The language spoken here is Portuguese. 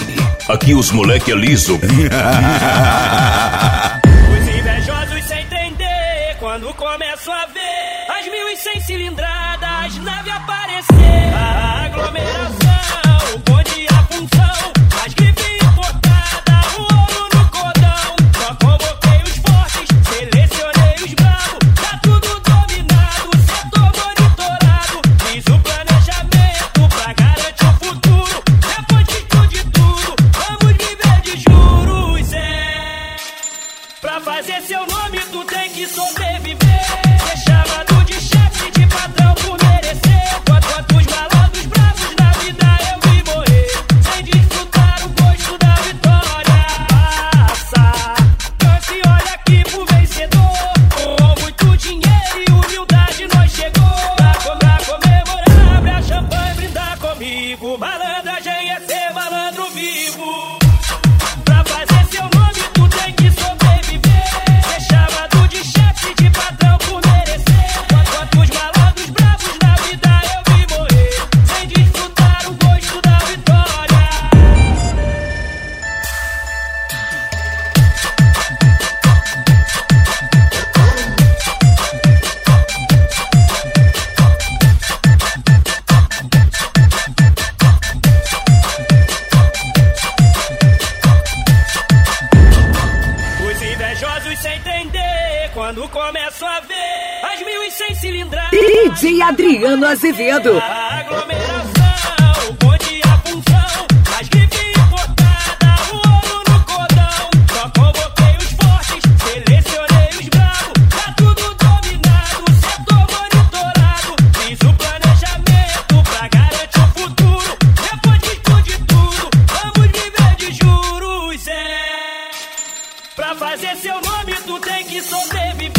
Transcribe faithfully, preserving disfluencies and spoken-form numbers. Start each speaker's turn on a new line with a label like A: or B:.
A: Online. Aqui os moleque é liso.
B: Os invejosos sem entender quando começo a ver as mil e cem cilindradas, nave aparecer. A aglomeração, o bonde e a função, as grifes importadas, o ouro no cordão. Só convoquei os fortes, selecionei os bravos, tá tudo dominado, setor monitorado. Fiz o planejamento pra garantir o futuro. Depois de tudo de tudo, vamos viver de juros, é. Pra fazer seu nome tu tem que sobreviver. Ser chamado de chefe, de patrão por merecer. Quantos malandros bravos na vida eu vi morrer sem desfrutar o gosto da vitória. Passa, canta e olha aqui pro vencedor. Com muito dinheiro e humildade nós chegou. Pra, pra comemorar, abre a champanhe e brindar comigo. Malandragem é ser malandro vivo. Pra fazer seu nome tu tem que sobreviver. Ser chamado de chefe, de patrão por merecer. Quantos malandros bravos na vida eu vi morrer sem desfrutar o gosto da vitória. Os invejosos sem entender quando começo a ver as mil e cem cilindradas.
C: D J Adriano Azevedo.
B: A aglomeração, o bonde e a função, as grifes importadas, o ouro no cordão. Só convoquei os fortes, selecionei os bravos, tá tudo dominado, setor monitorado. Fiz o planejamento pra garantir o futuro. Depois de tudo de tudo, vamos viver de juros, é. Pra fazer seu nome tu tem que sobreviver.